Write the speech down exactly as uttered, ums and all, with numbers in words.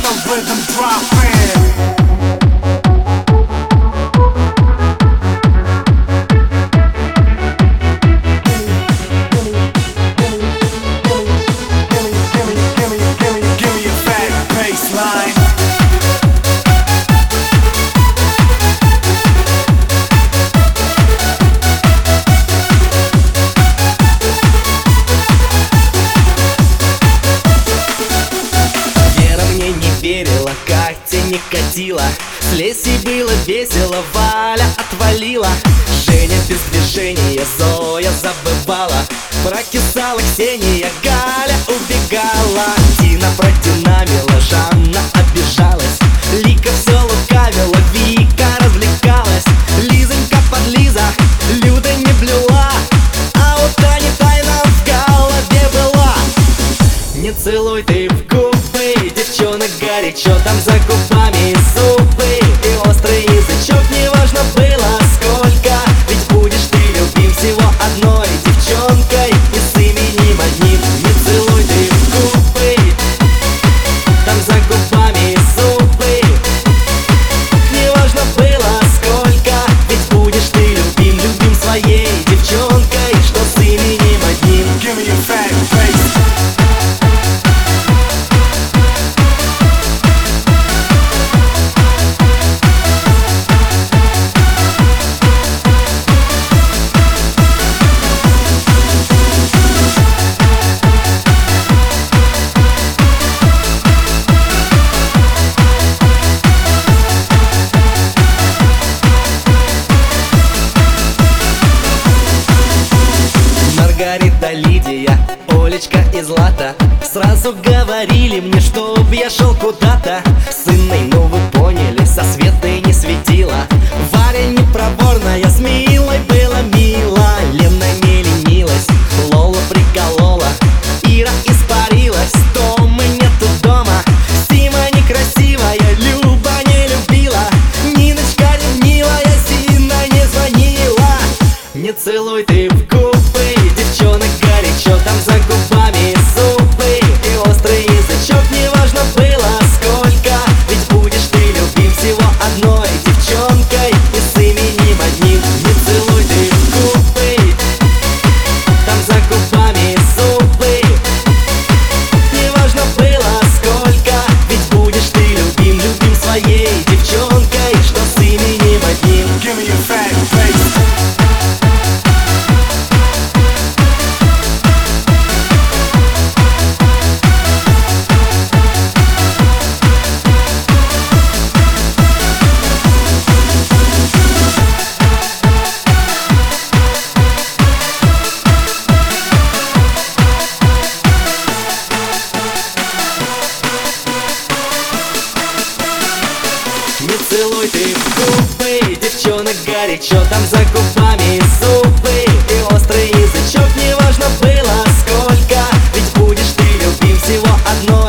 the rhythm drop in. Верила, как тень катила, с Лесей было весело, Валя отвалила. Женя без движения, Зоя забывала, прокисала Ксения, Галя убегала. Дина продинамила, Жанна обижалась, Лика все лукавила, Вика развлекалась. Лизонька подлиза, Люда не блюла, а у Тани тайна в голове была. Не целуй ты в губы, девчонок горячо, там за губами зубы и острый язычок. Неважно было сколько, ведь будешь ты любим всего одной девчонкой и с именем одним. Не целуй ты в губы, там за губами зубы. Неважно было сколько, ведь будешь ты любим, любим своей девчонкой, что с именем одним. Give me your fat face. Маргарита, Лидия, Олечка и Злата сразу говорили мне, чтоб я шел куда-то. С Инной, ну вы поняли, со Светой не светила. Варя непроворная, с Милой было мило. Лена не ленилась, Лола приколола, Ира испарилась, Томы нету дома. Сима некрасивая, Люба не любила, Ниночка ревнивая, Зина не звонила. Не целуй ты в губы, девчонок горячо, там за губами зубы и острый язычок. Неважно было сколько, ведь будешь ты любим всего одной девчонкой и с именем одним. Не целуй ты в губы, там за губами зубы. Неважно было сколько, ведь будешь ты любим, любим своей девчонкой, что с именем одним. Give me your fat face. Не целуй ты в губы, девчонок горячо, там за губами зубы и острый язычок. Неважно было сколько, ведь будешь ты любим всего одной